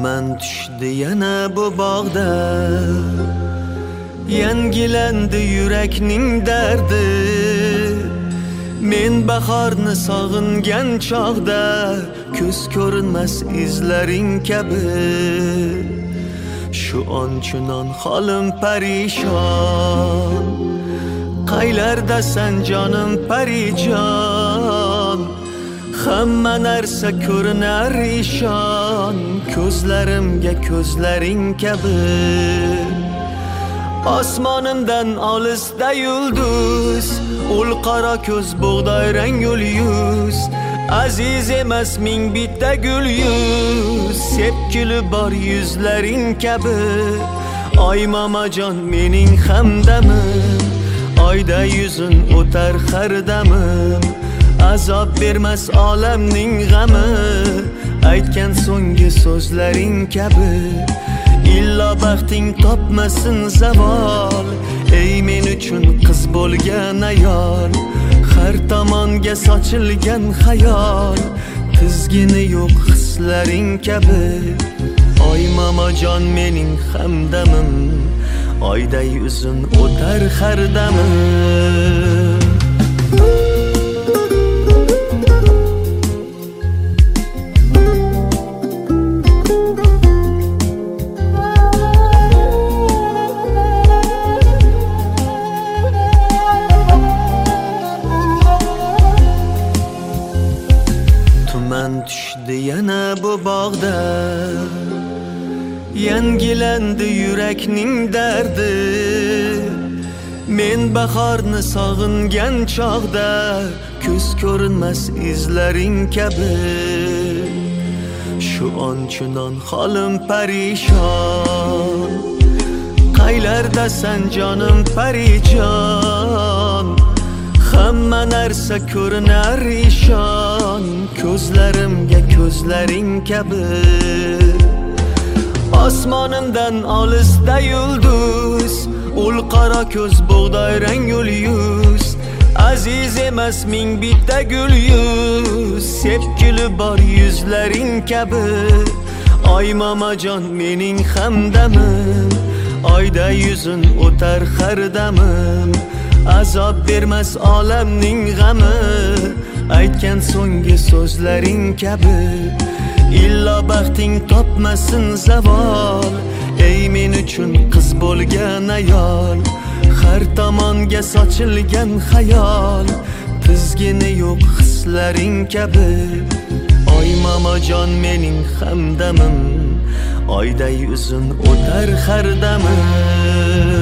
Tuman tushdi yana bu bog'da, yangilandi yurakning dardi. Men bahorni sog'ingan chog'da, ko'z ko'rinmas izlaring kabi. Shu on chunon holim parishon, qaylardasan jonim parijon. Hamma narsa ko'rinar ishon, ko'zlarimga ko'zlaring kabi. Osmonimdan olisda yulduz, ul qora ko'z bug'doy rang gul yuz. Aziz emas ming bitta gul yuz, sepkili bor yuzlaring kabi. Oy mamajon mening hamdamim, oyda yuzin o'tar har damim. Azob bermas olamning g'ami, aytgan so'nggi so'zlaring kabi. Illo baxting topmasin zavol, ey men uchun qiz bo'lgan ayol. Har tomonga sochilgan xayol, tizgini yo'q hislaring kabi. Oy mamajon mening hamdamim, oyday uzun o'tar har damim. Tuman tushdi yana bu bog'da, yangilandi yurakning dardi. Men bahorni sog'ingan chog'da, ko'z ko'rinmas izlaring kabi. Shu on chunon holim parishon, qaylardasan jonim parijon. Hamma narsa ko'rinar ishon, ko'zlarimga ko'zlaring kabi. Osmonimdan olisda yulduz, ul qora ko'z bug'doy rang gul yuz. Aziz emas ming bitta gul yuz, sepkili bor yuzlaring kabi. Oy mamajon mening hamdamim, oyda yuzin o'tar har damim. Azob bermas olamning g'ami, aytgan so'nggi so'zlaring kabi. Illo baxting topmasin zavol, ey men uchun qiz bo'lgan ayol. Har tomonga sochilgan xayol, tizgini yo'q hislaring kabi. Oy mamajon mening hamdamim, oyday uzun o'tar har damim.